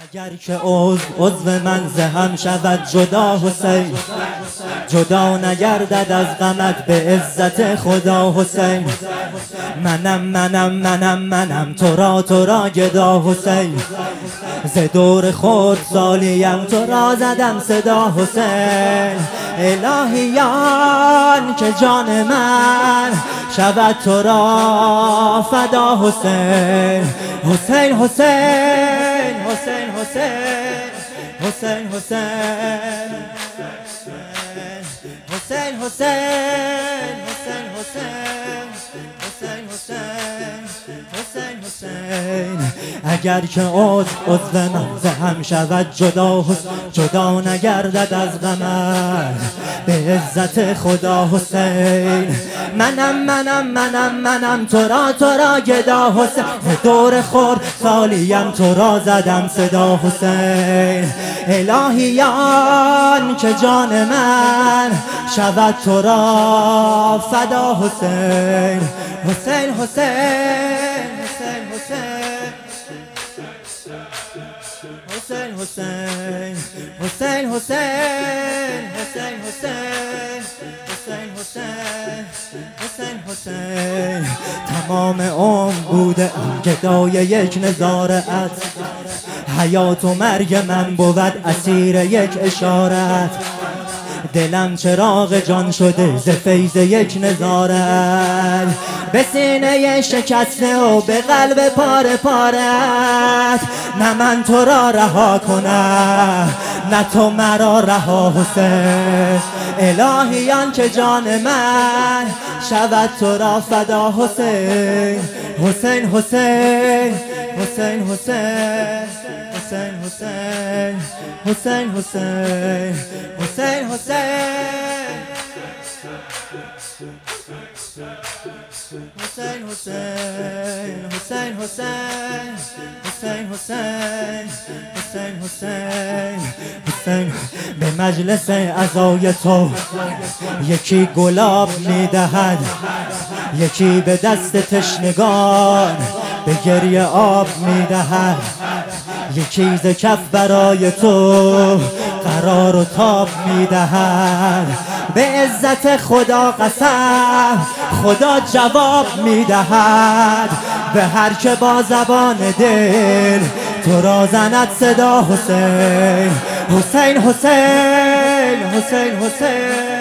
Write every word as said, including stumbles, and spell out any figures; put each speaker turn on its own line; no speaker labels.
اگر که عضو عضو من ز هم شود جدا حسین، جدا نگردد از غمت به عزت خدا حسین. منم منم منم منم تو را تو را گدا حسین، ز دور خود سالیم تو را زدم صدا حسین. الهیان که جان من شود تو را فدا حسین. حسین حسین حسین حسین حسین حسین حسین حسین حسین حسین حسین حسین حسین. اگر که عضو عضو من ز هم شود جدا حسین، جدا نگردد از غمت به عزت خدا حسین. منم منم منم منم تو را تو را گدا حسین، ز دور خور سالیم تو را زدم صدا حسین. الهیان که جان من شود تو را فدا حسین. حسین حسین حسین حسین حسین حسین حسین حسین حسین حسین حسین حسین حسین حسین. تمام عمر بوده گدای یک نظارت، حیات و مرگ من بود اسیر یک اشارت. دلم چراغ جان شده ز فیض یک نظارت، به سینه شکسته و به قلب پاره پارت. نه من تو را رها کنم نه تو مرا رها حسین. الهیان که جان من شود تو را فدا حسین. حسین حسین حسین حسین حسین حسین حسین حسین حسین حسین حسین حسین حسین حسین حسین حسین حسین حسین حسین. به مجلس عزای تو یکی گلاب میدهد، یکی به دست تشنگان به گریه آب میدهد. یکی ز کف برای تو قرار و تاب میدهد. به عزت خدا قسم خدا جواب میدهد، به هر که با زبان دل تو را زند صدا حسین. حسین حسین حسین حسین